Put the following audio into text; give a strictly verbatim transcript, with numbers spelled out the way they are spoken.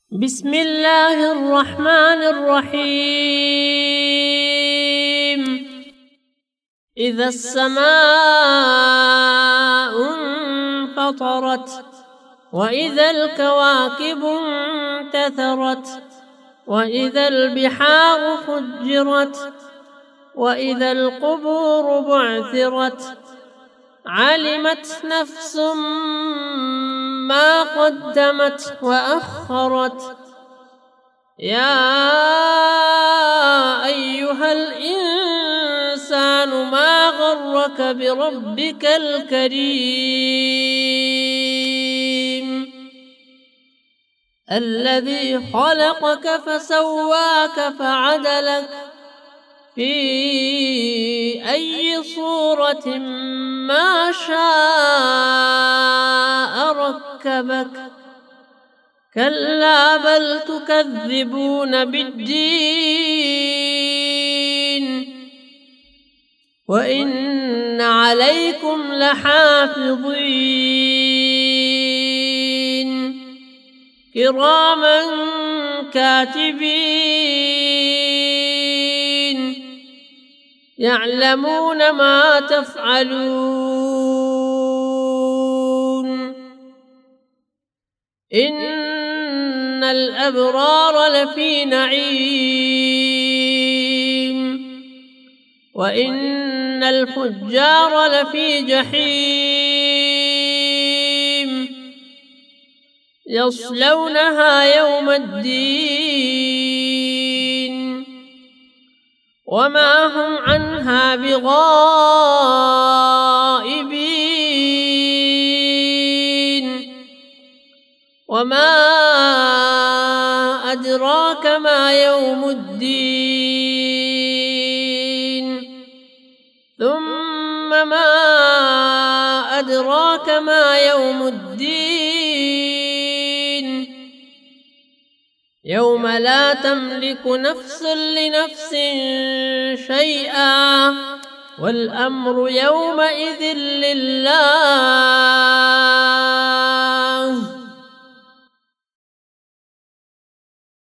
بسم الله الرحمن الرحيم. إذا السماء انفطرت وإذا الكواكب انتثرت وإذا البحار فجرت وإذا القبور بعثرت علمت نفس ما قدمت وأخرت. يا أيها الإنسان ما غرك بربك الكريم الذي خلقك فسواك فعدلك في أي صورة ما شاء ركبك. كلا بل تكذبون بالدين وإن عليكم لحافظين كراما كاتبين يعلمون ما تفعلون. إن الأبرار لفي نعيم وإن الفجار لفي جحيم يصلونها يوم الدين وما هم عنها بغائبين. وما أدراك ما يوم الدين ثم ما أدراك ما يوم الدين يوم لا تملك نفس لنفس شيئا والأمر يومئذ لله.